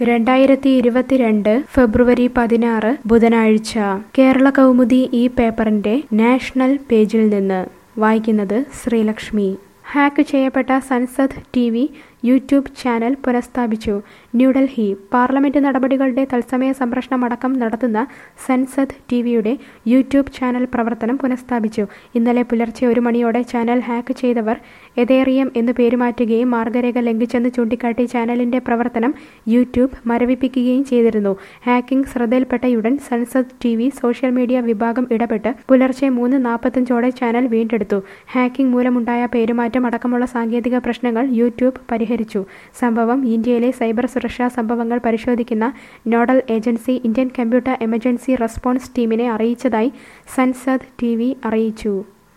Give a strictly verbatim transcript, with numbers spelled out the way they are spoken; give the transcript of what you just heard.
രണ്ടായിരത്തി ഇരുപത്തിരണ്ട് ഫെബ്രുവരി പതിനാറ് ബുധനാഴ്ച കേരള കൗമുദി ഈ പേപ്പറിന്റെ നാഷണൽ പേജിൽ നിന്ന് വായിക്കുന്നത് ശ്രീലക്ഷ്മി. ഹാക്ക് ചെയ്യപ്പെട്ട Sansad T V YouTube channel പുനഃസ്ഥാപിച്ചു. ന്യൂഡൽഹി. പാർലമെന്റ് നടപടികളുടെ തത്സമയ സംപ്രേഷണം അടക്കം നടത്തുന്ന സൻസദ് ടിവിയുടെ യൂട്യൂബ് ചാനൽ പ്രവർത്തനം പുനഃസ്ഥാപിച്ചു. ഇന്നലെ പുലർച്ചെ ഒരു മണിയോടെ ചാനൽ ഹാക്ക് ചെയ്തവർ എതേറിയം എന്ന് പേരുമാറ്റുകയും മാർഗരേഖ ലംഘിച്ചെന്ന് ചൂണ്ടിക്കാട്ടി ചാനലിന്റെ പ്രവർത്തനം യൂട്യൂബ് മരവിപ്പിക്കുകയും ചെയ്തിരുന്നു. ഹാക്കിംഗ് ശ്രദ്ധയിൽപ്പെട്ടയുടൻ Sansad T V social media വിഭാഗം ഇടപെട്ട് പുലർച്ചെ മൂന്ന് നാൽപ്പത്തഞ്ചോടെ ചാനൽ വീണ്ടെടുത്തു. ഹാക്കിംഗ് മൂലമുണ്ടായ പേരുമാറ്റം അടക്കമുള്ള സാങ്കേതിക പ്രശ്നങ്ങൾ യൂട്യൂബ് പരിഹരിച്ചു. സംഭവം ഇന്ത്യയിലെ സൈബർ സുരക്ഷാ സംഭവങ്ങൾ പരിശോധിക്കുന്ന nodal agency Indian computer emergency response ടീമിനെ അറിയിച്ചതായി സൻസദ് ടി വി അറിയിച്ചു.